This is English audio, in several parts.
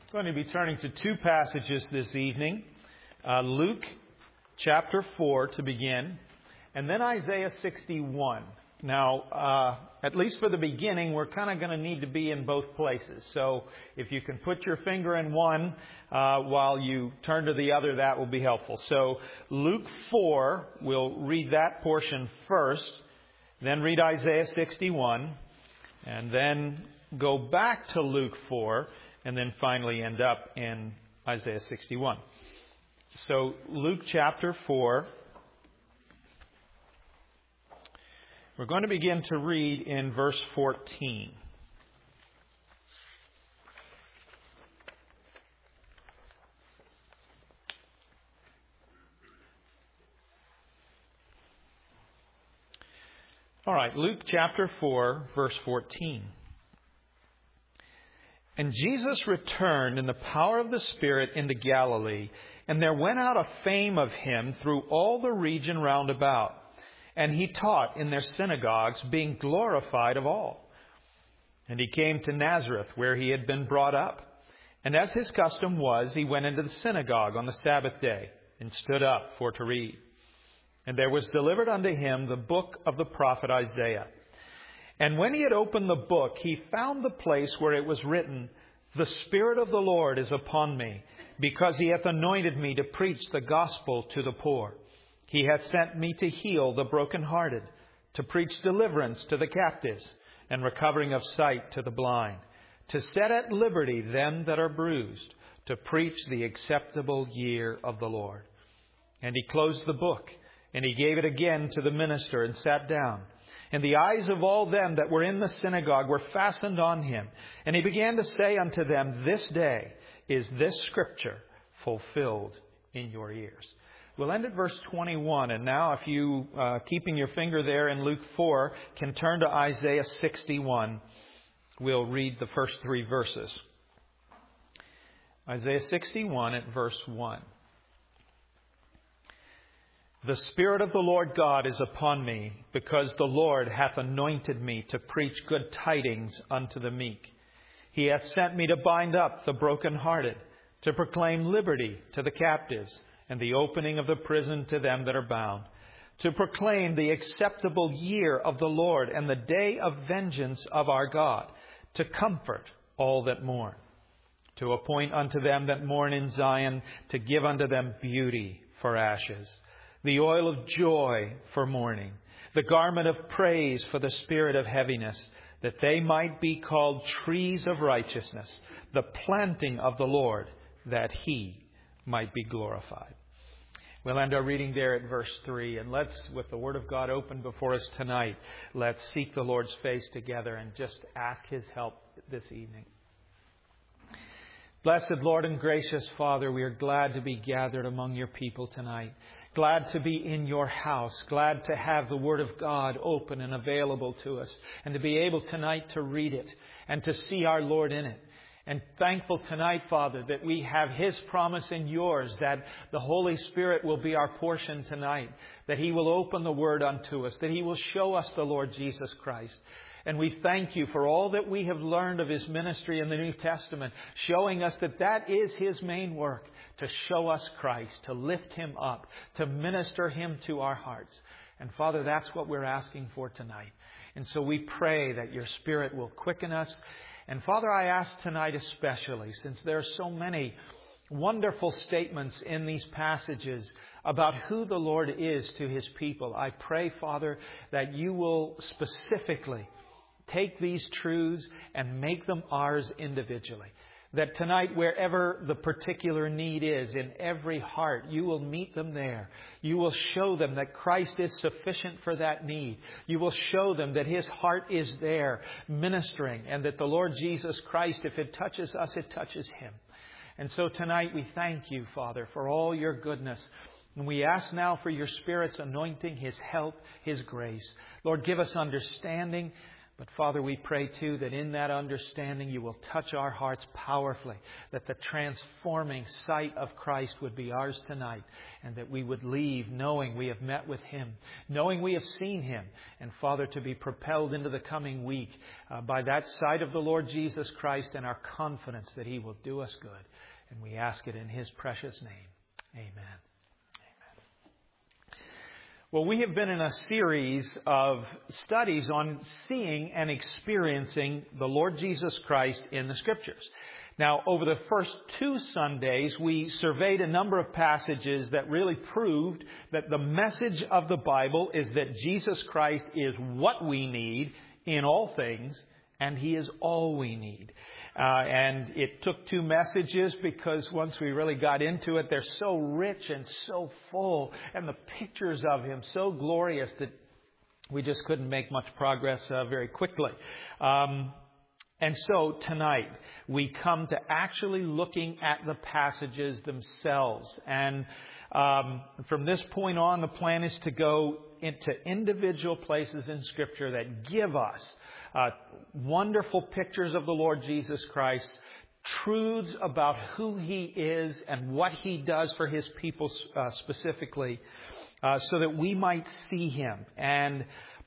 I'm going to be turning to two passages this evening. Luke chapter 4 to begin, and then Isaiah 61. Now, at least for the beginning, we're kind of going to need to be in both places. So if you can put your finger in one while you turn to the other, that will be helpful. So Luke 4, we'll read that portion first, then read Isaiah 61, and then go back to Luke 4, and then finally end up in Isaiah 61. So Luke chapter 4. We're going to begin to read in verse 14. All right, Luke chapter 4, verse 14. And Jesus returned in the power of the Spirit into Galilee, and there went out a fame of him through all the region round about. And he taught in their synagogues, being glorified of all. And he came to Nazareth, where he had been brought up. And as his custom was, he went into the synagogue on the Sabbath day, and stood up for to read. And there was delivered unto him the book of the prophet Isaiah. And when he had opened the book, he found the place where it was written, The Spirit of the Lord is upon me, because he hath anointed me to preach the gospel to the poor. He hath sent me to heal the brokenhearted, to preach deliverance to the captives, and recovering of sight to the blind, to set at liberty them that are bruised, to preach the acceptable year of the Lord. And he closed the book, and he gave it again to the minister, and sat down. And the eyes of all them that were in the synagogue were fastened on him. And he began to say unto them, This day is this scripture fulfilled in your ears. We'll end at verse 21. And now if you, keeping your finger there in Luke 4, can turn to Isaiah 61, we'll read the first three verses. Isaiah 61 at verse 1. The Spirit of the Lord God is upon me, because the Lord hath anointed me to preach good tidings unto the meek. He hath sent me to bind up the brokenhearted, to proclaim liberty to the captives, and the opening of the prison to them that are bound, to proclaim the acceptable year of the Lord, and the day of vengeance of our God, to comfort all that mourn, to appoint unto them that mourn in Zion, to give unto them beauty for ashes, the oil of joy for mourning, the garment of praise for the spirit of heaviness, that they might be called trees of righteousness, the planting of the Lord, that he might be glorified. We'll end our reading there at verse 3. And let's, with the Word of God open before us tonight, let's seek the Lord's face together and just ask His help this evening. Blessed Lord and gracious Father, we are glad to be gathered among your people tonight. Glad to be in your house. Glad to have the Word of God open and available to us. And to be able tonight to read it and to see our Lord in it. And thankful tonight, Father, that we have His promise and yours, that the Holy Spirit will be our portion tonight. That He will open the Word unto us. That He will show us the Lord Jesus Christ. And we thank you for all that we have learned of His ministry in the New Testament, showing us that that is His main work, to show us Christ, to lift Him up, to minister Him to our hearts. And Father, that's what we're asking for tonight. And so we pray that your Spirit will quicken us. And Father, I ask tonight especially, since there are so many wonderful statements in these passages about who the Lord is to His people, I pray, Father, that you will specifically take these truths and make them ours individually. That tonight, wherever the particular need is in every heart, you will meet them there. You will show them that Christ is sufficient for that need. You will show them that His heart is there ministering, and that the Lord Jesus Christ, if it touches us, it touches Him. And so tonight we thank you, Father, for all your goodness. And we ask now for your Spirit's anointing, His help, His grace. Lord, give us understanding. But Father, we pray too that in that understanding you will touch our hearts powerfully, that the transforming sight of Christ would be ours tonight, and that we would leave knowing we have met with Him, knowing we have seen Him, and Father, to be propelled into the coming week by that sight of the Lord Jesus Christ and our confidence that He will do us good. And we ask it in His precious name. Amen. Well, we have been in a series of studies on seeing and experiencing the Lord Jesus Christ in the Scriptures. Now, over the first 2 Sundays, we surveyed a number of passages that really proved that the message of the Bible is that Jesus Christ is what we need in all things, and He is all we need. And it took 2 messages because once we really got into it, they're so rich and so full, and the pictures of Him so glorious that we just couldn't make much progress very quickly. And so tonight we come to actually looking at the passages themselves. And from this point on, the plan is to go into individual places in Scripture that give us wonderful pictures of the Lord Jesus Christ, truths about who He is and what He does for His people specifically, so that we might see Him and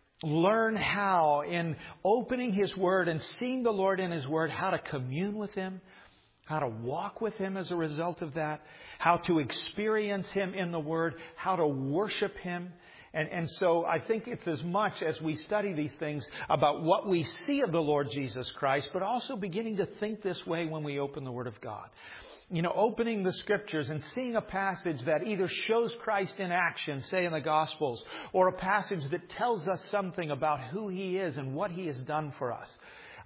learn how, in opening His Word and seeing the Lord in His Word, how to commune with Him, how to walk with Him as a result of that, how to experience Him in the Word, how to worship Him. And so I think it's as much as we study these things about what we see of the Lord Jesus Christ, but also beginning to think this way when we open the Word of God. You know, opening the Scriptures and seeing a passage that either shows Christ in action, say in the Gospels, or a passage that tells us something about who He is and what He has done for us.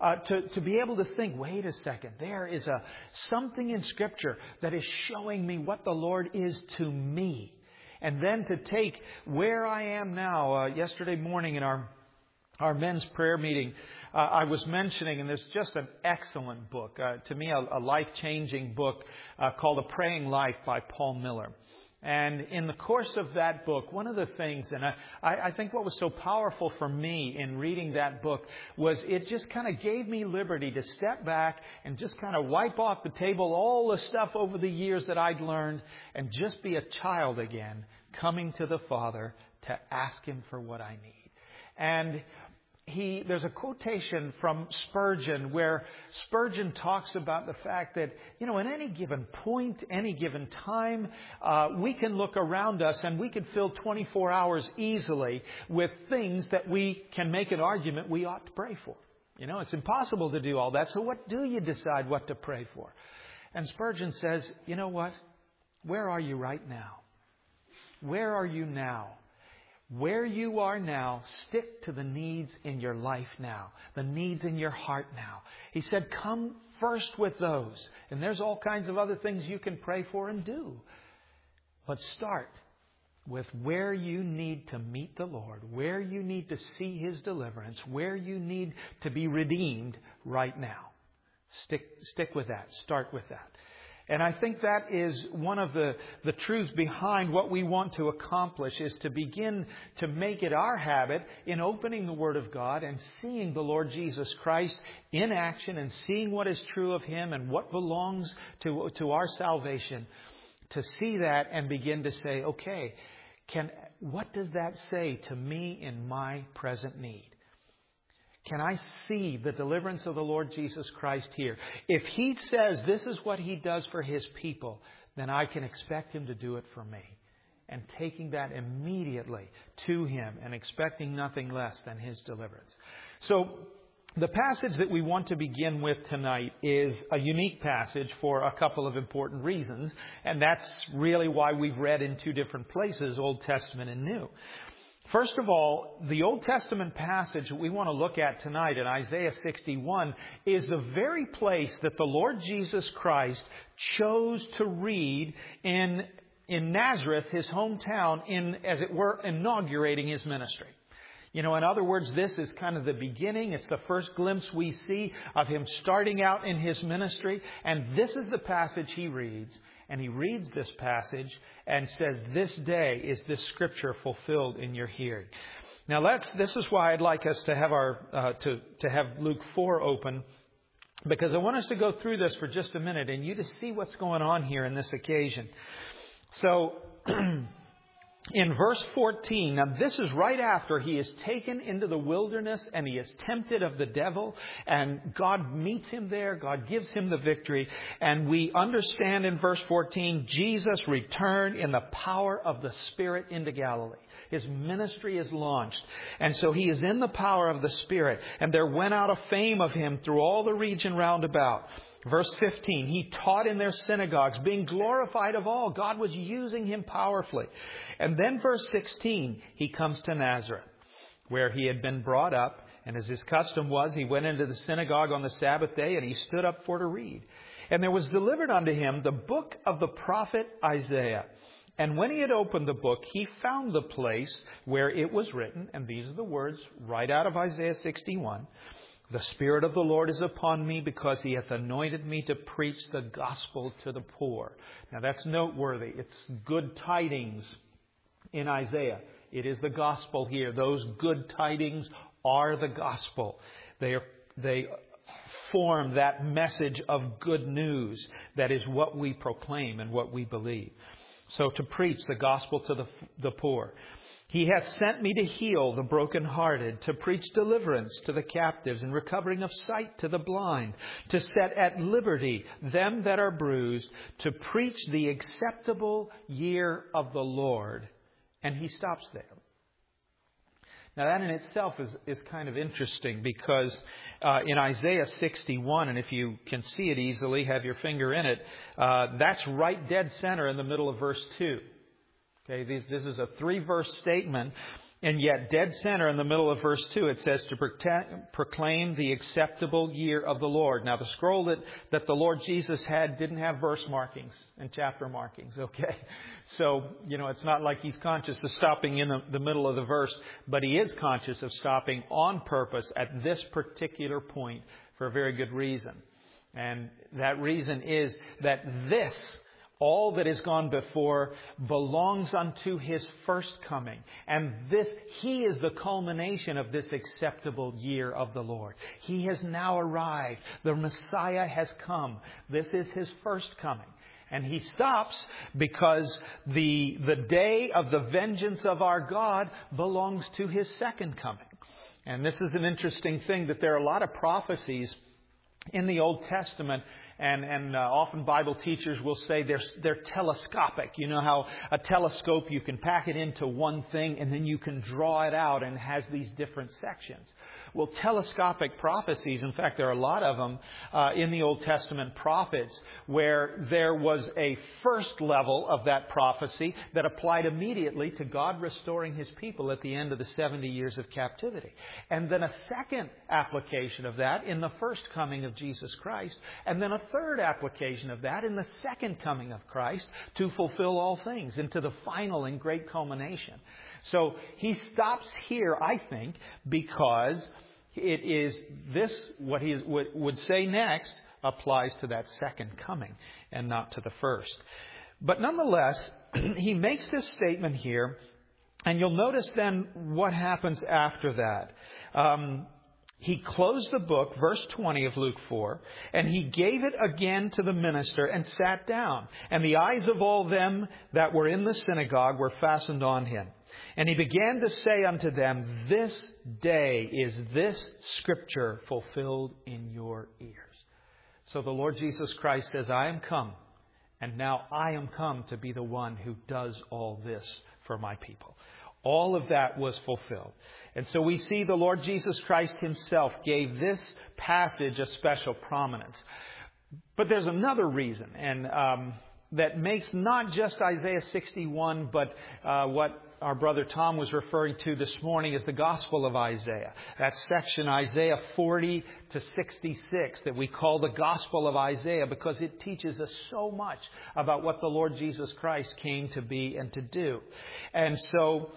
To be able to think, wait a second, there is something in Scripture that is showing me what the Lord is to me. And then to take where I am now. Yesterday morning in our men's prayer meeting, I was mentioning, and there's just an excellent book, to me a life-changing book called A Praying Life by Paul Miller. And in the course of that book, one of the things, and I think what was so powerful for me in reading that book was it just kind of gave me liberty to step back and just kind of wipe off the table all the stuff over the years that I'd learned and just be a child again, coming to the Father to ask Him for what I need. And there's a quotation from Spurgeon where Spurgeon talks about the fact that, you know, in any given point, any given time, we can look around us and we could fill 24 hours easily with things that we can make an argument we ought to pray for. You know, it's impossible to do all that. So what do you decide what to pray for? And Spurgeon says, you know what? Where are you right now? Where are you now? Where you are now, stick to the needs in your life now, the needs in your heart now. He said, come first with those. And there's all kinds of other things you can pray for and do. But start with where you need to meet the Lord, where you need to see His deliverance, where you need to be redeemed right now. Stick with that. Start with that. And I think that is one of the truths behind what we want to accomplish, is to begin to make it our habit in opening the Word of God and seeing the Lord Jesus Christ in action and seeing what is true of Him and what belongs to our salvation. To see that and begin to say, okay, what does that say to me in my present need? Can I see the deliverance of the Lord Jesus Christ here? If He says this is what He does for His people, then I can expect Him to do it for me. And taking that immediately to Him and expecting nothing less than His deliverance. So the passage that we want to begin with tonight is a unique passage for a couple of important reasons. And that's really why we've read in 2 different places, Old Testament and New. First of all, the Old Testament passage that we want to look at tonight in Isaiah 61 is the very place that the Lord Jesus Christ chose to read in Nazareth, His hometown, in, as it were, inaugurating His ministry. You know, in other words, this is kind of the beginning. It's the first glimpse we see of Him starting out in His ministry. And this is the passage He reads. And He reads this passage and says, this day is this Scripture fulfilled in your hearing. Now this is why I'd like us to have to have Luke 4 open, because I want us to go through this for just a minute and you to see what's going on here in this occasion. So in verse 14, now this is right after he is taken into the wilderness and he is tempted of the devil, and God meets him there. God gives him the victory. And we understand in verse 14, Jesus returned in the power of the Spirit into Galilee. His ministry is launched. And so he is in the power of the Spirit. And there went out a fame of him through all the region round about. Verse 15, he taught in their synagogues, being glorified of all. God was using him powerfully. And then verse 16, he comes to Nazareth, where he had been brought up. And as his custom was, he went into the synagogue on the Sabbath day, and he stood up for to read. And there was delivered unto him the book of the prophet Isaiah. And when he had opened the book, he found the place where it was written, and these are the words right out of Isaiah 61. The Spirit of the Lord is upon me, because he hath anointed me to preach the gospel to the poor. Now that's noteworthy. It's good tidings in Isaiah. It is the gospel here. Those good tidings are the gospel. They form that message of good news that is what we proclaim and what we believe. So to preach the gospel to the poor. He hath sent me to heal the brokenhearted, to preach deliverance to the captives, and recovering of sight to the blind, to set at liberty them that are bruised, to preach the acceptable year of the Lord. And he stops there. Now that in itself is kind of interesting, because in Isaiah 61, and if you can see it easily, have your finger in it, that's right dead center in the middle of verse 2. Okay, this is a 3-verse statement, and yet dead center in the middle of verse 2, it says to proclaim the acceptable year of the Lord. Now, the scroll that the Lord Jesus had didn't have verse markings and chapter markings, okay? So, it's not like he's conscious of stopping in the middle of the verse, but he is conscious of stopping on purpose at this particular point for a very good reason. And that reason is that all that has gone before belongs unto his first coming. And he is the culmination of this acceptable year of the Lord. He has now arrived. The Messiah has come. This is his first coming. And he stops because the day of the vengeance of our God belongs to his second coming. And this is an interesting thing, that there are a lot of prophecies in the Old Testament. And often Bible teachers will say they're telescopic. You know how a telescope, you can pack it into one thing and then you can draw it out, and it has these different sections. Well, telescopic prophecies, in fact, there are a lot of them in the Old Testament prophets, where there was a first level of that prophecy that applied immediately to God restoring his people at the end of the 70 years of captivity. And then a second application of that in the first coming of Jesus Christ. And then a third application of that in the second coming of Christ, to fulfill all things, into the final and great culmination. So he stops here, I think, because it is this, what he would say next, applies to that second coming and not to the first. But nonetheless, he makes this statement here, and you'll notice then what happens after that. He closed the book, verse 20 of Luke 4, and he gave it again to the minister and sat down. And the eyes of all them that were in the synagogue were fastened on him. And he began to say unto them, this day is this scripture fulfilled in your ears. So the Lord Jesus Christ says, I am come, and now I am come to be the one who does all this for my people. All of that was fulfilled. And so we see the Lord Jesus Christ himself gave this passage a special prominence. But there's another reason, and that makes not just Isaiah 61, but what our brother Tom was referring to this morning is the Gospel of Isaiah. That section, Isaiah 40 to 66, that we call the Gospel of Isaiah, because it teaches us so much about what the Lord Jesus Christ came to be and to do. And so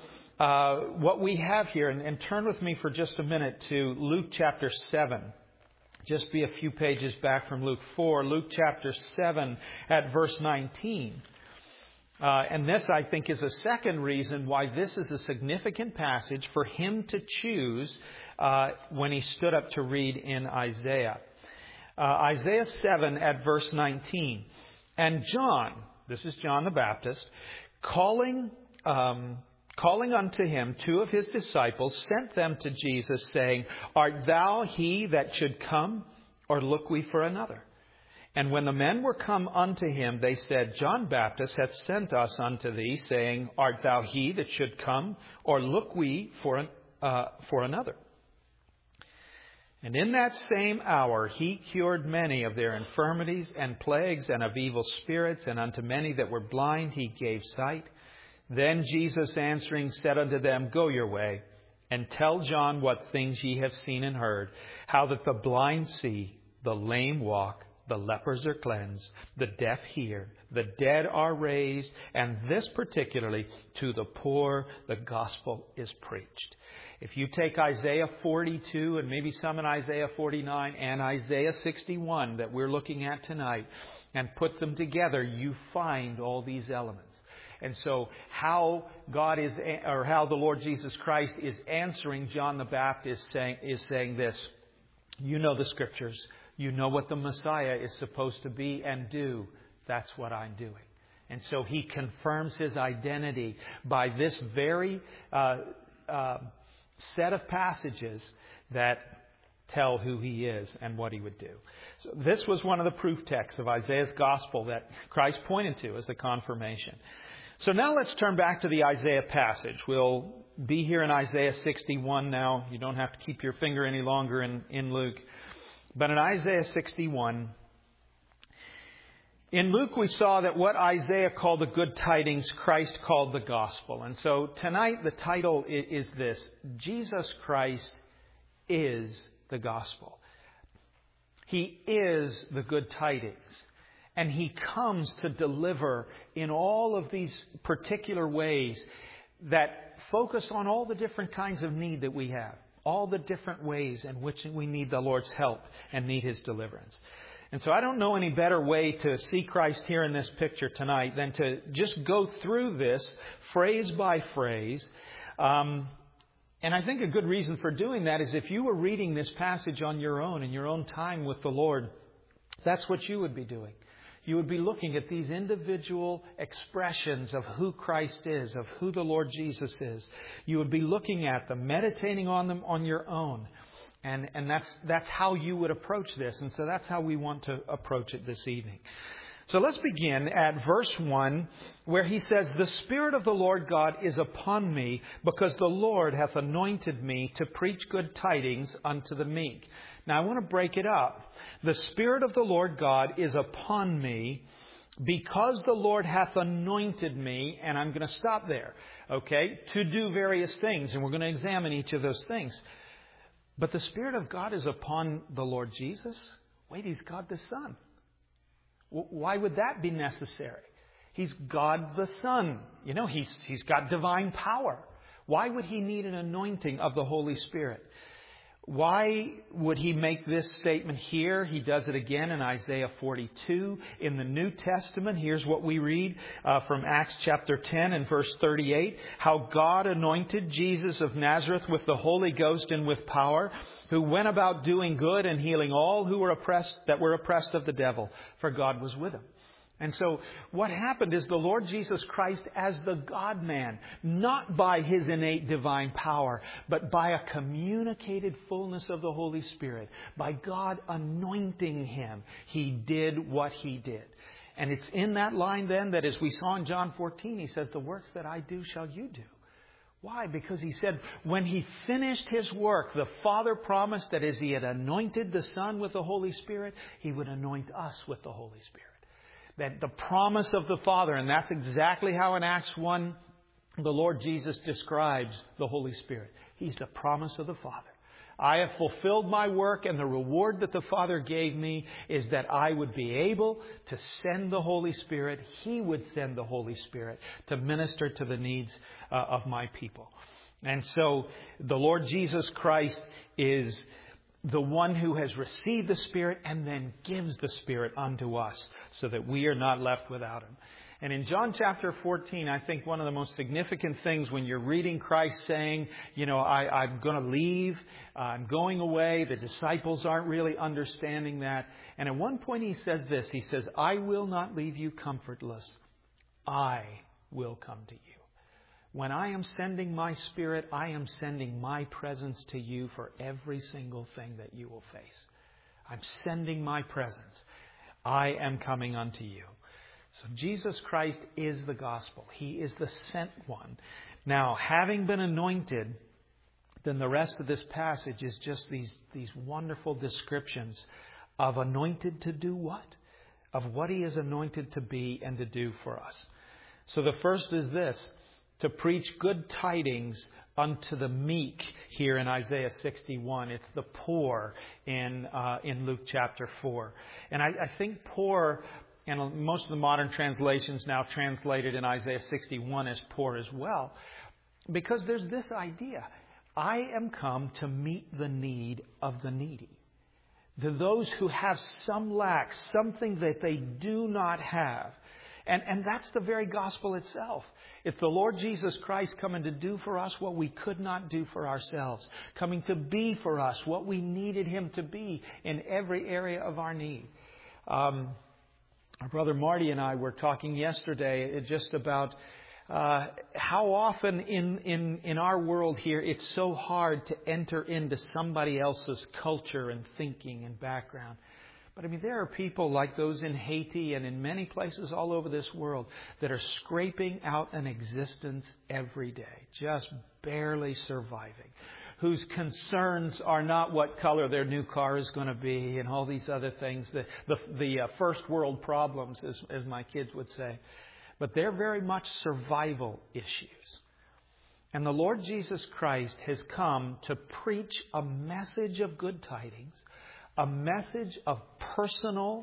what we have here, and turn with me for just a minute to Luke chapter 7. Just be a few pages back from Luke 4. Luke chapter 7 at verse 19. And this, I think, is a second reason why this is a significant passage for him to choose when he stood up to read in Isaiah. Isaiah 7 at verse 19. And John, this is John the Baptist, calling unto him 2 of his disciples, sent them to Jesus, saying, Art thou he that should come, or look we for another? And when the men were come unto him, they said, John Baptist hath sent us unto thee, saying, Art thou he that should come, or look we for another? And in that same hour he cured many of their infirmities and plagues and of evil spirits, and unto many that were blind he gave sight. Then Jesus answering said unto them, Go your way, and tell John what things ye have seen and heard, how that the blind see, the lame walk, the lepers are cleansed, the deaf hear, the dead are raised, and this particularly to the poor the gospel is preached. If you take Isaiah 42 and maybe some in Isaiah 49 and Isaiah 61 that we're looking at tonight and put them together, you find all these elements. And so how the Lord Jesus Christ is answering John the Baptist is saying this. You know the Scriptures. You know what the Messiah is supposed to be and do. That's what I'm doing. And so he confirms his identity by this very set of passages that tell who he is and what he would do. So this was one of the proof texts of Isaiah's gospel that Christ pointed to as a confirmation. So now let's turn back to the Isaiah passage. We'll be here in Isaiah 61 now. You don't have to keep your finger any longer in Luke. But in Isaiah 61, in Luke we saw that what Isaiah called the good tidings, Christ called the gospel. And so tonight the title is this: Jesus Christ is the gospel. He is the good tidings. And he comes to deliver in all of these particular ways that focus on all the different kinds of need that we have. All the different ways in which we need the Lord's help and need His deliverance. And so I don't know any better way to see Christ here in this picture tonight than to just go through this phrase by phrase. And I think a good reason for doing that is if you were reading this passage on your own, in your own time with the Lord, that's what you would be doing. You would be looking at these individual expressions of who Christ is, of who the Lord Jesus is. You would be looking at them, meditating on them on your own. And that's how you would approach this. And so that's how we want to approach it this evening. So let's begin at verse 1, where he says, The Spirit of the Lord God is upon me, because the Lord hath anointed me to preach good tidings unto the meek. Now I want to break it up. The Spirit of the Lord God is upon me because the Lord hath anointed me, and I'm going to stop there, okay, to do various things, and we're going to examine each of those things. But the Spirit of God is upon the Lord Jesus? Wait, He's God the Son. Why would that be necessary? He's God the Son. You know, He's got divine power. Why would He need an anointing of the Holy Spirit? Why would He make this statement here? He does it again in Isaiah 42. In the New Testament, here's what we read from Acts chapter 10 and verse 38. How God anointed Jesus of Nazareth with the Holy Ghost and with power, who went about doing good and healing all who were oppressed of the devil, for God was with Him. And so what happened is the Lord Jesus Christ as the God-man, not by His innate divine power, but by a communicated fullness of the Holy Spirit, by God anointing Him, He did what He did. And it's in that line then that, as we saw in John 14, He says, the works that I do shall you do. Why? Because He said when He finished His work, the Father promised that as He had anointed the Son with the Holy Spirit, He would anoint us with the Holy Spirit. That the promise of the Father, and that's exactly how in Acts 1 the Lord Jesus describes the Holy Spirit. He's the promise of the Father. I have fulfilled my work, and the reward that the Father gave me is that I would be able to send the Holy Spirit. He would send the Holy Spirit to minister to the needs of my people. And so the Lord Jesus Christ is the one who has received the Spirit and then gives the Spirit unto us so that we are not left without Him. And in John chapter 14, I think one of the most significant things when you're reading Christ saying, I'm going to leave, I'm going away, the disciples aren't really understanding that. And at one point he says this, he says, I will not leave you comfortless. I will come to you. When I am sending my Spirit, I am sending my presence to you for every single thing that you will face. I'm sending my presence. I am coming unto you. So Jesus Christ is the gospel. He is the sent one. Now, having been anointed, then the rest of this passage is just these wonderful descriptions of anointed to do what? Of what He is anointed to be and to do for us. So the first is this, to preach good tidings unto the meek here in Isaiah 61. It's the poor in Luke chapter 4. And I think poor, and most of the modern translations now translated in Isaiah 61 as poor as well, because there's this idea. I am come to meet the need of the needy. To those who have some lack, something that they do not have. And that's the very gospel itself. It's the Lord Jesus Christ coming to do for us what we could not do for ourselves. Coming to be for us what we needed Him to be in every area of our need. Our brother Marty and I were talking yesterday just about how often in our world here it's so hard to enter into somebody else's culture and thinking and background. But there are people like those in Haiti and in many places all over this world that are scraping out an existence every day, just barely surviving, whose concerns are not what color their new car is going to be and all these other things, the first world problems, as my kids would say. But they're very much survival issues. And the Lord Jesus Christ has come to preach a message of good tidings, a message of personal,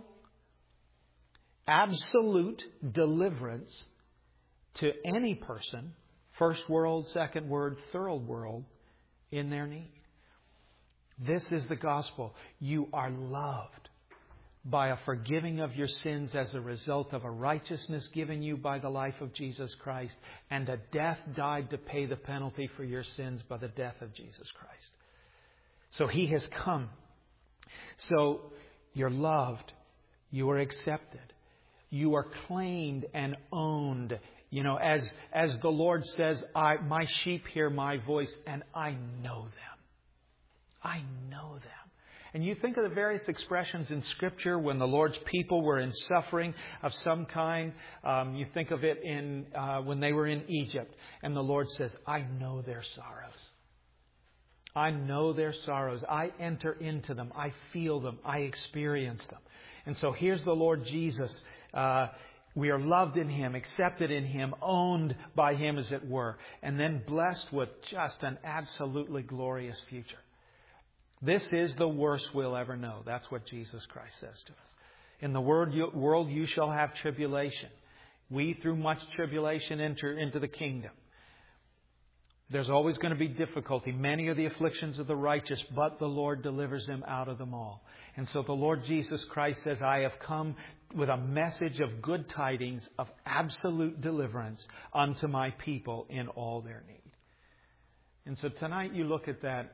absolute deliverance to any person, first world, second world, third world, in their need. This is the gospel. You are loved by a forgiving of your sins as a result of a righteousness given you by the life of Jesus Christ, and a death died to pay the penalty for your sins by the death of Jesus Christ. So He has come. So you're loved. You are accepted. You are claimed and owned. As the Lord says, my sheep hear my voice and I know them. I know them. And you think of the various expressions in Scripture when the Lord's people were in suffering of some kind. You think of it when they were in Egypt. And the Lord says, I know their sorrows. I know their sorrows. I enter into them. I feel them. I experience them. And so here's the Lord Jesus. We are loved in Him, accepted in Him, owned by Him, as it were, and then blessed with just an absolutely glorious future. This is the worst we'll ever know. That's what Jesus Christ says to us. In the world you shall have tribulation. We, through much tribulation, enter into the kingdom. There's always going to be difficulty. Many are the afflictions of the righteous, but the Lord delivers them out of them all. And so the Lord Jesus Christ says, I have come with a message of good tidings of absolute deliverance unto my people in all their need. And so tonight you look at that,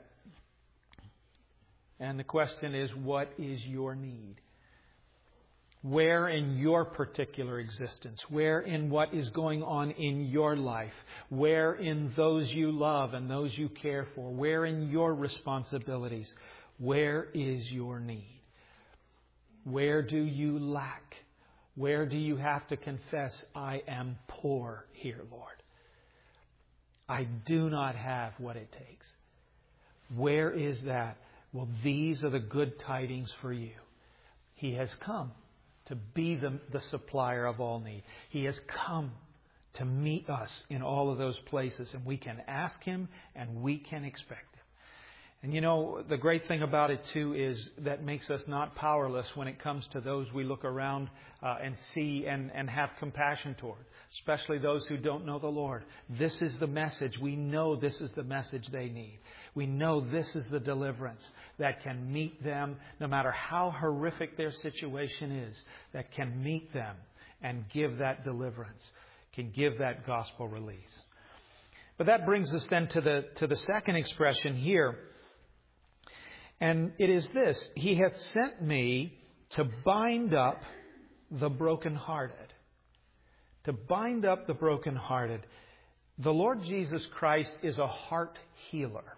and the question is, what is your need? Where in your particular existence, where in what is going on in your life, where in those you love and those you care for, where in your responsibilities, where is your need? Where do you lack? Where do you have to confess, I am poor here, Lord? I do not have what it takes. Where is that? Well, these are the good tidings for you. He has come to be the supplier of all need. He has come to meet us in all of those places. And we can ask Him and we can expect Him. And the great thing about it too is that makes us not powerless when it comes to those we look around and see and have compassion toward. Especially those who don't know the Lord. This is the message. We know this is the message they need. We know this is the deliverance that can meet them, no matter how horrific their situation is, that can meet them and give that deliverance, can give that gospel release. But that brings us then to the second expression here. And it is this: He hath sent me to bind up the brokenhearted. To bind up the brokenhearted. The Lord Jesus Christ is a heart healer.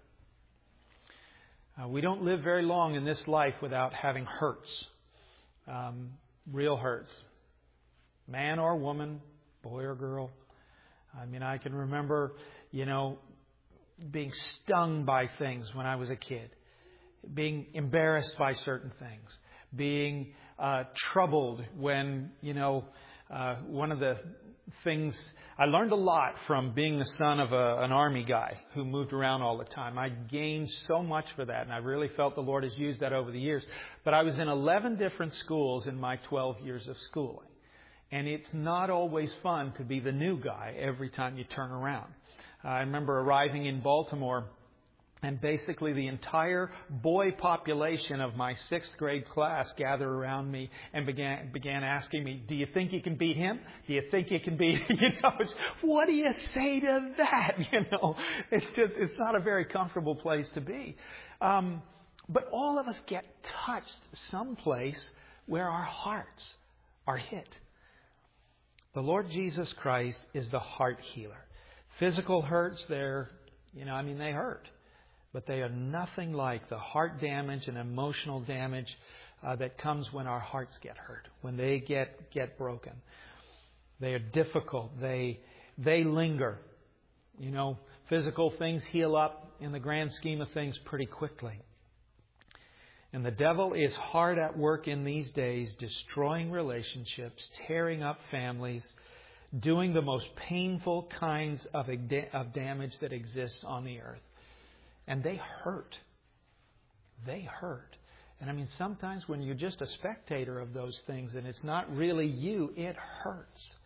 We don't live very long in this life without having hurts. Real hurts. Man or woman, boy or girl. I mean, I can remember, being stung by things when I was a kid. Being embarrassed by certain things. Being troubled when, one of the things... I learned a lot from being the son of an army guy who moved around all the time. I gained so much for that, and I really felt the Lord has used that over the years. But I was in 11 different schools in my 12 years of schooling. And it's not always fun to be the new guy every time you turn around. I remember arriving in Baltimore, and basically the entire boy population of my 6th grade class gathered around me and began asking me, "Do you think you can beat him? Do you think you can beat..." What do you say to that? It's not a very comfortable place to be. But all of us get touched someplace where our hearts are hit. The Lord Jesus Christ is the heart healer. Physical hurts, they hurt. But they are nothing like the heart damage and emotional damage that comes when our hearts get hurt, when they get broken. They are difficult. They linger. Physical things heal up in the grand scheme of things pretty quickly. And the devil is hard at work in these days, destroying relationships, tearing up families, doing the most painful kinds of damage that exists on the earth. And they hurt. They hurt. And sometimes when you're just a spectator of those things and it's not really you, it hurts.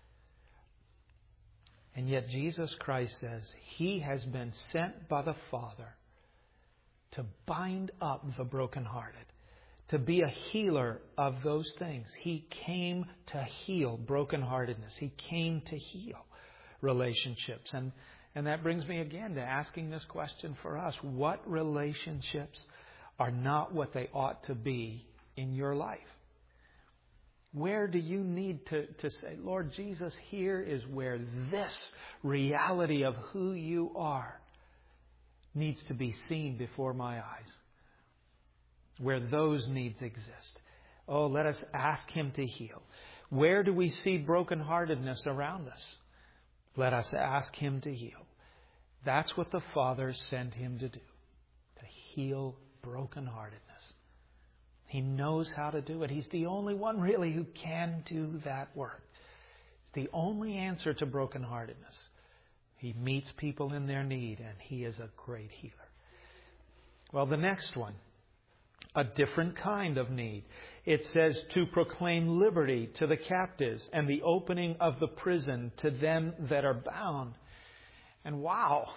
And yet Jesus Christ says He has been sent by the Father to bind up the brokenhearted, to be a healer of those things. He came to heal brokenheartedness. He came to heal relationships. And that brings me again to asking this question for us. What relationships are not what they ought to be in your life? Where do you need to say, "Lord Jesus, here is where this reality of who you are needs to be seen before my eyes." Where those needs exist. Oh, let us ask Him to heal. Where do we see brokenheartedness around us? Let us ask Him to heal. That's what the Father sent Him to do. To heal brokenheartedness. He knows how to do it. He's the only one really who can do that work. It's the only answer to brokenheartedness. He meets people in their need, and He is a great healer. Well, the next one, a different kind of need. It says to proclaim liberty to the captives and the opening of the prison to them that are bound. And wow,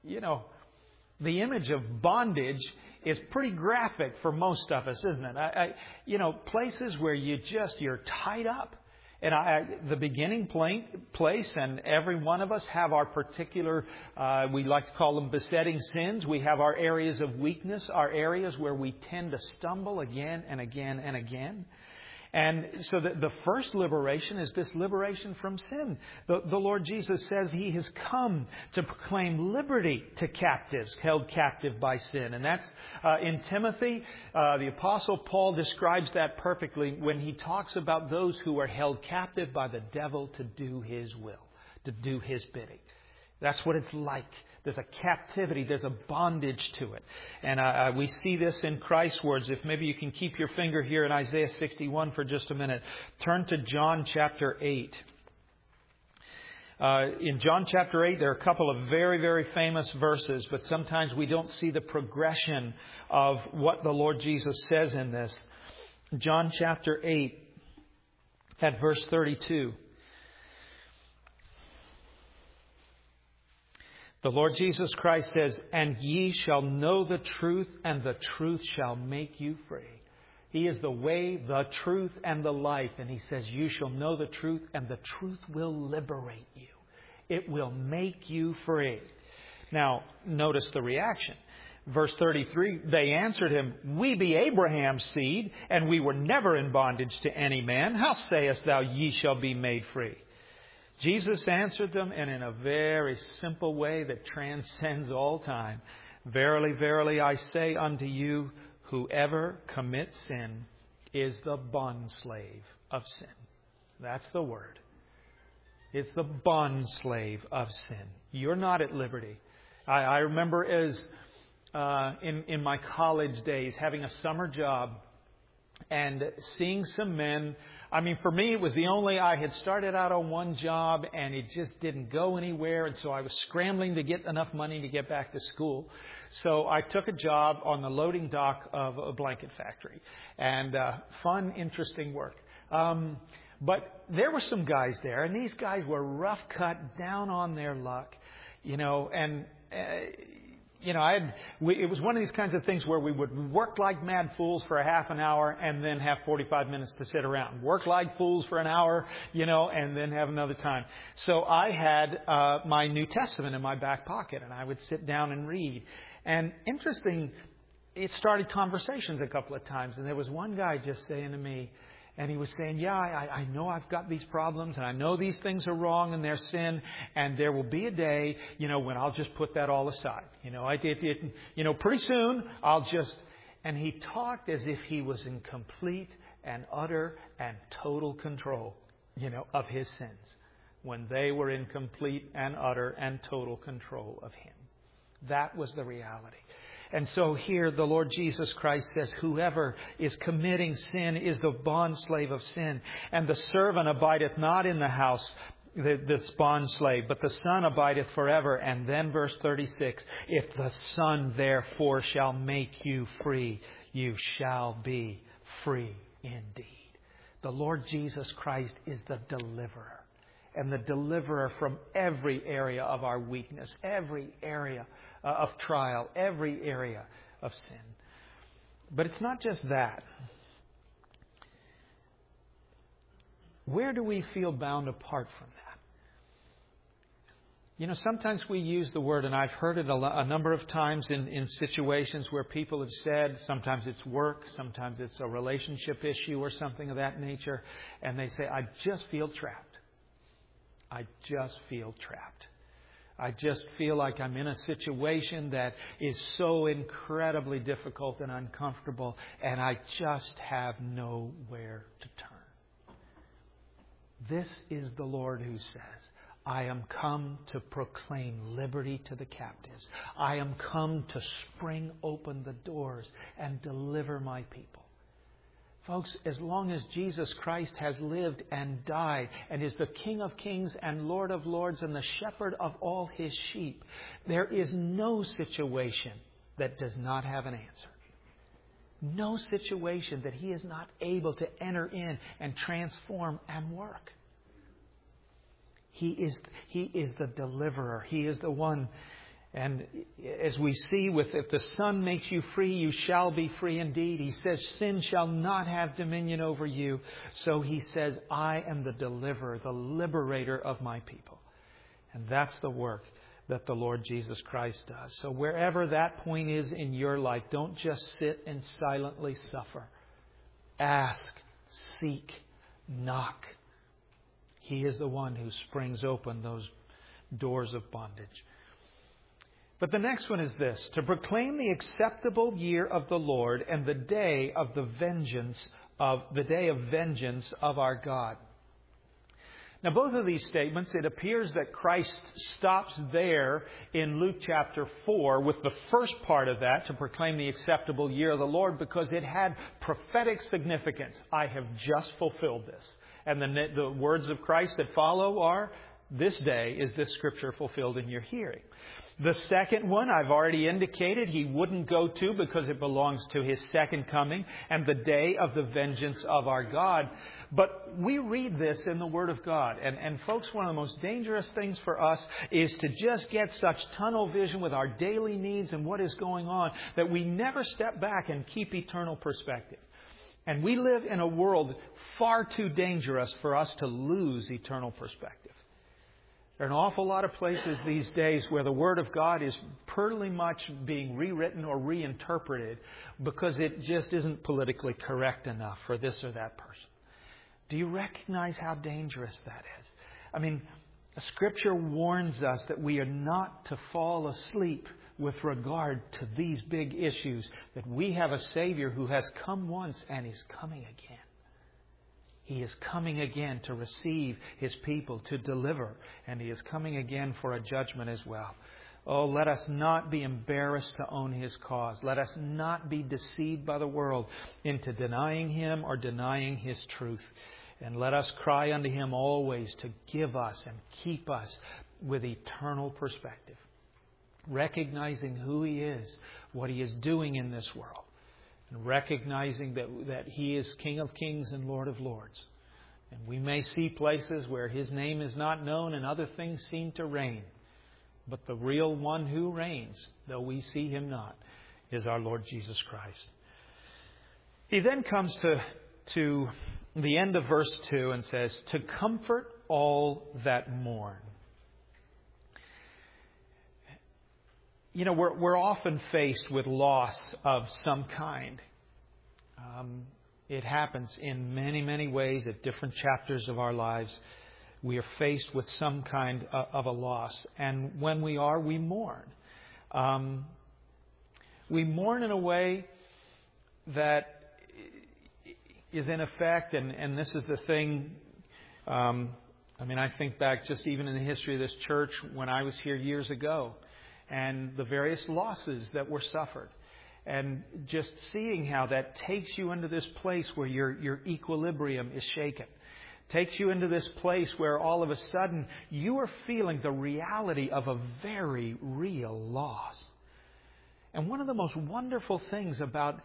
the image of bondage is pretty graphic for most of us, isn't it? Places where you're tied up. And the beginning place, and every one of us have our particular, we like to call them besetting sins. We have our areas of weakness, our areas where we tend to stumble again and again and again. And so the first liberation is this liberation from sin. The Lord Jesus says He has come to proclaim liberty to captives held captive by sin. And that's in Timothy. The Apostle Paul describes that perfectly when he talks about those who are held captive by the devil to do his will, to do his bidding. That's what it's like. There's a captivity. There's a bondage to it. And we see this in Christ's words. If maybe you can keep your finger here in Isaiah 61 for just a minute. Turn to John chapter 8. In John chapter 8, there are a couple of very, very famous verses, but sometimes we don't see the progression of what the Lord Jesus says in this. John chapter 8 at verse 32. The Lord Jesus Christ says, "And ye shall know the truth, and the truth shall make you free." He is the way, the truth, and the life. And He says, you shall know the truth, and the truth will liberate you. It will make you free. Now, notice the reaction. Verse 33, they answered Him, we be Abraham's seed, and we were never in bondage to any man. How sayest thou, ye shall be made free? Jesus answered them, and in a very simple way that transcends all time. Verily, verily, I say unto you, whoever commits sin is the bondslave of sin. That's the word. It's the bondslave of sin. You're not at liberty. I remember in my college days having a summer job and seeing some men. I mean, for me, it was I had started out on one job and it just didn't go anywhere. And so I was scrambling to get enough money to get back to school. So I took a job on the loading dock of a blanket factory. And fun, interesting work. But there were some guys there, and these guys were rough cut, down on their luck, it was one of these kinds of things where we would work like mad fools for a half an hour and then have 45 minutes to sit around. Work like fools for an hour, and then have another time. So I had my New Testament in my back pocket, and I would sit down and read. And interesting, it started conversations a couple of times, and there was one guy just saying to me, and he was saying, I know I've got these problems, and I know these things are wrong and they're sin, and there will be a day, when I'll just put that all aside. Pretty soon and he talked as if he was in complete and utter and total control, of his sins, when they were in complete and utter and total control of him. That was the reality. And so here the Lord Jesus Christ says, whoever is committing sin is the bondslave of sin. And the servant abideth not in the house, this bondslave, but the Son abideth forever. And then verse 36, if the Son therefore shall make you free, you shall be free indeed. The Lord Jesus Christ is the deliverer. And the deliverer from every area of our weakness, every area of trial, every area of sin. But it's not just that. Where do we feel bound apart from that? Sometimes we use the word, and I've heard it a number of times in situations where people have said, sometimes it's work, sometimes it's a relationship issue or something of that nature, and they say, I just feel trapped. I just feel trapped. I just feel like I'm in a situation that is so incredibly difficult and uncomfortable, and I just have nowhere to turn. This is the Lord who says, I am come to proclaim liberty to the captives. I am come to spring open the doors and deliver my people. Folks, as long as Jesus Christ has lived and died and is the King of kings and Lord of lords and the shepherd of all His sheep, there is no situation that does not have an answer. No situation that He is not able to enter in and transform and work. He is the deliverer. He is the one. And as we see if the Son makes you free, you shall be free indeed. He says, sin shall not have dominion over you. So He says, I am the deliverer, the liberator of my people. And that's the work that the Lord Jesus Christ does. So wherever that point is in your life, don't just sit and silently suffer. Ask, seek, knock. He is the one who springs open those doors of bondage. But the next one is this: to proclaim the acceptable year of the Lord and the day of vengeance of our God. Now, both of these statements, it appears that Christ stops there in Luke chapter 4 with the first part of that, to proclaim the acceptable year of the Lord, because it had prophetic significance. I have just fulfilled this. And the words of Christ that follow are, this day is this scripture fulfilled in your hearing. The second one, I've already indicated He wouldn't go to because it belongs to His second coming and the day of the vengeance of our God. But we read this in the Word of God. And folks, one of the most dangerous things for us is to just get such tunnel vision with our daily needs and what is going on that we never step back and keep eternal perspective. And we live in a world far too dangerous for us to lose eternal perspective. There are an awful lot of places these days where the Word of God is pretty much being rewritten or reinterpreted because it just isn't politically correct enough for this or that person. Do you recognize how dangerous that is? I mean, Scripture warns us that we are not to fall asleep with regard to these big issues, that we have a Savior who has come once and is coming again. He is coming again to receive His people, to deliver, and He is coming again for a judgment as well. Oh, let us not be embarrassed to own His cause. Let us not be deceived by the world into denying Him or denying His truth. And let us cry unto Him always to give us and keep us with eternal perspective, recognizing who He is, what He is doing in this world, and recognizing that He is King of Kings and Lord of Lords. And we may see places where His name is not known and other things seem to reign. But the real one who reigns, though we see Him not, is our Lord Jesus Christ. He then comes to the end of verse 2 and says, to comfort all that mourn. You know, we're often faced with loss of some kind. It happens in many, many ways at different chapters of our lives. We are faced with some kind of a loss. And when we are, we mourn. We mourn in a way that is in effect, and this is the thing, I think back just even in the history of this church when I was here years ago, and the various losses that were suffered. And just seeing how that takes you into this place where your equilibrium is shaken. Takes you into this place where all of a sudden you are feeling the reality of a very real loss. And one of the most wonderful things about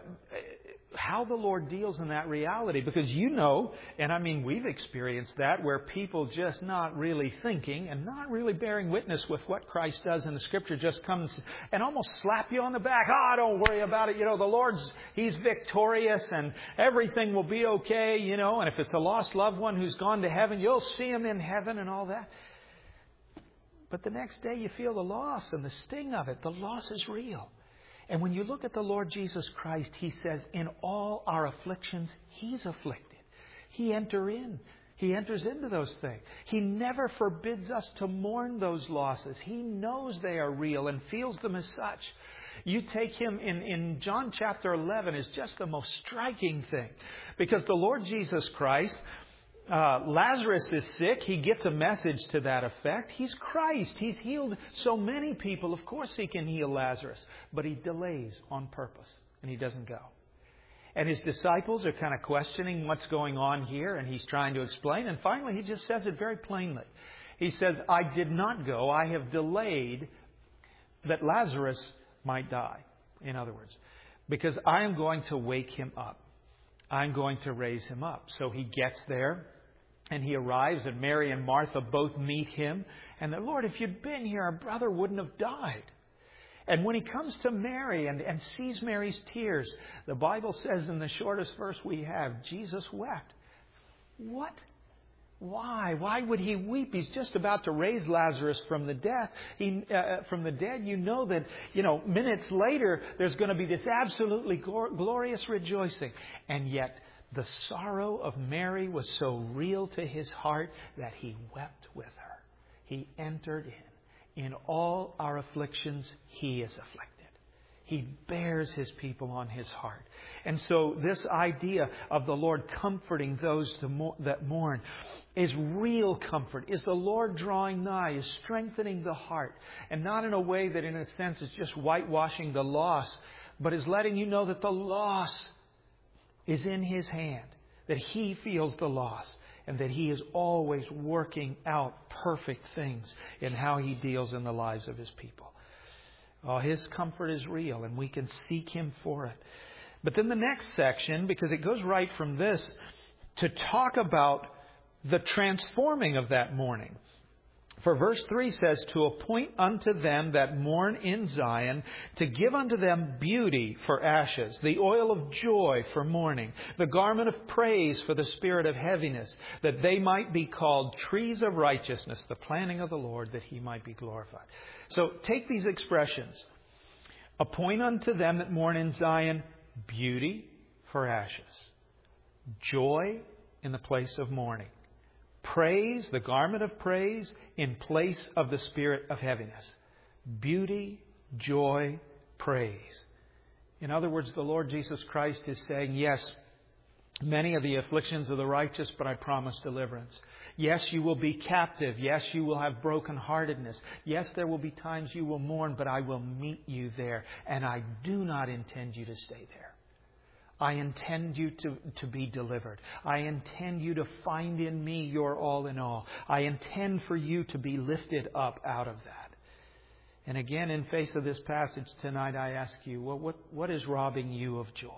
how the Lord deals in that reality, because you know, and we've experienced that, where people just not really thinking and not really bearing witness with what Christ does in the Scripture just comes and almost slap you on the back. Don't worry about it. He's victorious and everything will be okay, and if it's a lost loved one who's gone to heaven, you'll see him in heaven and all that. But the next day you feel the loss and the sting of it. The loss is real. And when you look at the Lord Jesus Christ, He says, in all our afflictions, He's afflicted. He enters into those things. He never forbids us to mourn those losses. He knows they are real and feels them as such. You take Him in John chapter 11 is just the most striking thing. Because the Lord Jesus Christ, Lazarus is sick. He gets a message to that effect. He's Christ. He's healed so many people. Of course He can heal Lazarus. But He delays on purpose. And He doesn't go. And His disciples are kind of questioning what's going on here. And He's trying to explain. And finally He just says it very plainly. He says, I did not go. I have delayed that Lazarus might die. In other words, because I am going to wake him up. I'm going to raise him up. So He gets there. And He arrives, and Mary and Martha both meet Him. And the Lord, if you'd been here, our brother wouldn't have died. And when He comes to Mary and sees Mary's tears, the Bible says in the shortest verse we have, Jesus wept. What? Why? Why would He weep? He's just about to raise Lazarus from the dead. You know that, minutes later, there's going to be this absolutely glorious rejoicing. And yet, the sorrow of Mary was so real to His heart that He wept with her. He entered in. In all our afflictions, He is afflicted. He bears His people on His heart. And so this idea of the Lord comforting those that mourn is real comfort. Is the Lord drawing nigh? Is strengthening the heart. And not in a way that in a sense is just whitewashing the loss, but is letting you know that the loss is in His hand. That He feels the loss. And that He is always working out perfect things in how He deals in the lives of His people. His comfort is real, and we can seek Him for it. But then the next section, because it goes right from this, to talk about the transforming of that mourning. For verse 3 says, to appoint unto them that mourn in Zion, to give unto them beauty for ashes, the oil of joy for mourning, the garment of praise for the spirit of heaviness, that they might be called trees of righteousness, the planting of the Lord, that He might be glorified. So take these expressions. Appoint unto them that mourn in Zion, beauty for ashes, joy in the place of mourning, praise, the garment of praise, in place of the spirit of heaviness. Beauty, joy, praise. In other words, the Lord Jesus Christ is saying, yes, many are the afflictions of the righteous, but I promise deliverance. Yes, you will be captive. Yes, you will have brokenheartedness. Yes, there will be times you will mourn, but I will meet you there. And I do not intend you to stay there. I intend you to be delivered. I intend you to find in me your all in all. I intend for you to be lifted up out of that. And again, in face of this passage tonight, I ask you, well, what is robbing you of joy?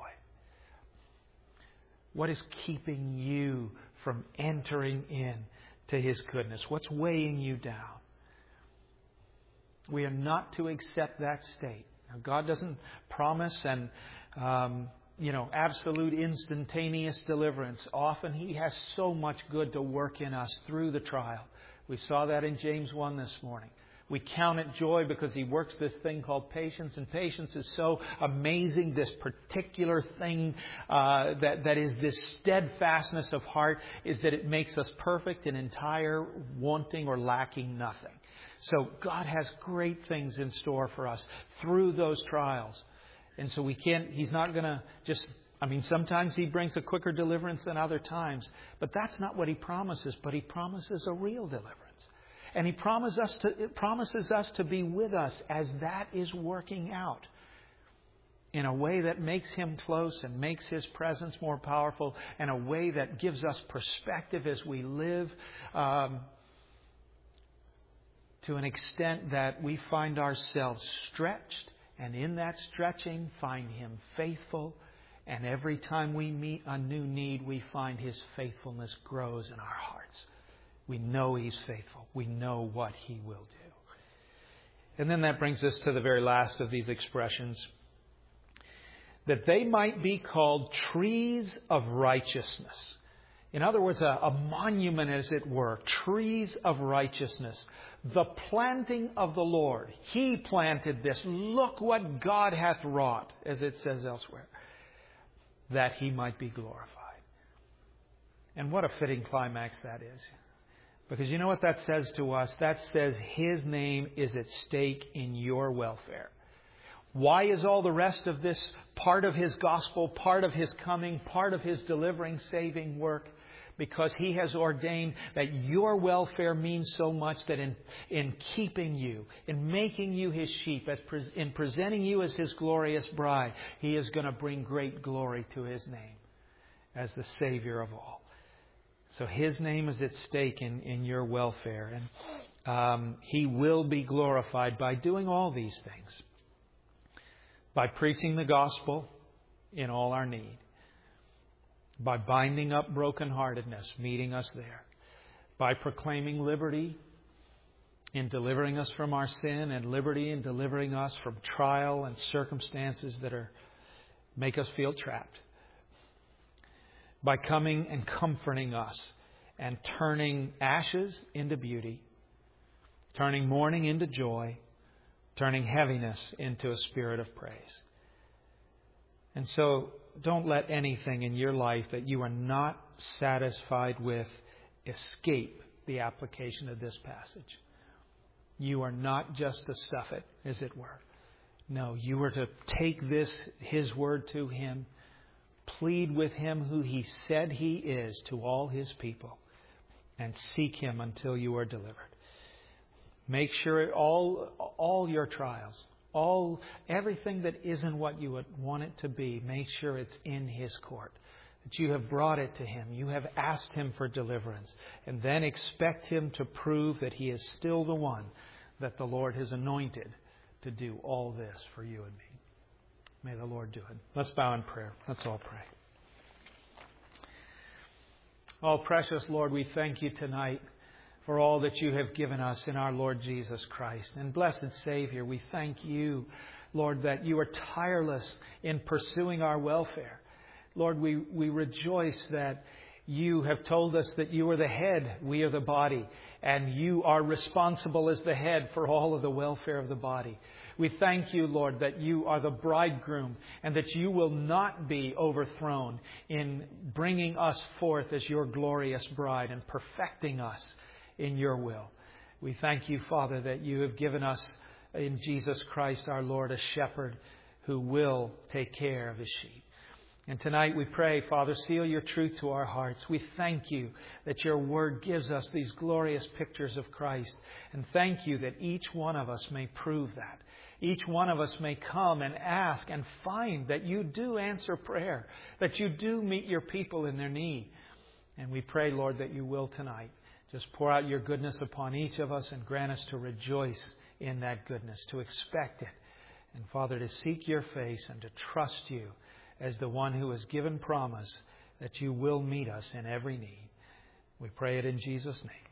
What is keeping you from entering in to His goodness? What's weighing you down? We are not to accept that state. Now, God doesn't promise absolute instantaneous deliverance. Often He has so much good to work in us through the trial. We saw that in James 1 this morning. We count it joy because He works this thing called patience. And patience is so amazing, this particular thing that is this steadfastness of heart, is that it makes us perfect and entire, wanting or lacking nothing. So God has great things in store for us through those trials. And so He's not going to just, sometimes He brings a quicker deliverance than other times. But that's not what He promises. But He promises a real deliverance. And He promises us to be with us as that is working out in a way that makes Him close and makes His presence more powerful, and a way that gives us perspective as we live to an extent that we find ourselves stretched, and in that stretching find Him faithful. And every time we meet a new need, we find His faithfulness grows in our hearts. We know He's faithful. We know what He will do. And then that brings us to the very last of these expressions. That they might be called trees of righteousness. In other words, a monument, as it were. Trees of righteousness. The planting of the Lord. He planted this. Look what God hath wrought, as it says elsewhere. That He might be glorified. And what a fitting climax that is. Because you know what that says to us? That says His name is at stake in your welfare. Why is all the rest of this part of His gospel, part of His coming, part of His delivering, saving work? Because He has ordained that your welfare means so much that in keeping you, in making you His sheep, in presenting you as His glorious bride, He is going to bring great glory to His name as the Savior of all. So His name is at stake in your welfare. And He will be glorified by doing all these things. By preaching the gospel in all our need. By binding up brokenheartedness, meeting us there. By proclaiming liberty in delivering us from our sin, and liberty in delivering us from trial and circumstances that make us feel trapped. By coming and comforting us and turning ashes into beauty, turning mourning into joy, turning heaviness into a spirit of praise. And so don't let anything in your life that you are not satisfied with escape the application of this passage. You are not just to stuff it, as it were. No, you are to take His word to Him, plead with Him who He said He is to all His people, and seek Him until you are delivered. Make sure all your trials, everything that isn't what you would want it to be, make sure it's in His court. That you have brought it to Him. You have asked Him for deliverance. And then expect Him to prove that He is still the one that the Lord has anointed to do all this for you and me. May the Lord do it. Let's bow in prayer. Let's all pray. Oh, precious Lord, we thank You tonight for all that you have given us in our Lord Jesus Christ. And blessed Savior, we thank you, Lord, that you are tireless in pursuing our welfare. Lord, we rejoice that you have told us that you are the head, we are the body, and you are responsible as the head for all of the welfare of the body. We thank you, Lord, that you are the bridegroom and that you will not be overthrown in bringing us forth as your glorious bride and perfecting us in your will. We thank you, Father, that you have given us in Jesus Christ our Lord a shepherd who will take care of his sheep. And tonight we pray, Father, seal your truth to our hearts. We thank you that your word gives us these glorious pictures of Christ. And thank you that each one of us may prove that. Each one of us may come and ask and find that you do answer prayer, that you do meet your people in their need. And we pray, Lord, that you will tonight. Just pour out your goodness upon each of us and grant us to rejoice in that goodness, to expect it. And Father, to seek your face and to trust you as the one who has given promise that you will meet us in every need. We pray it in Jesus' name.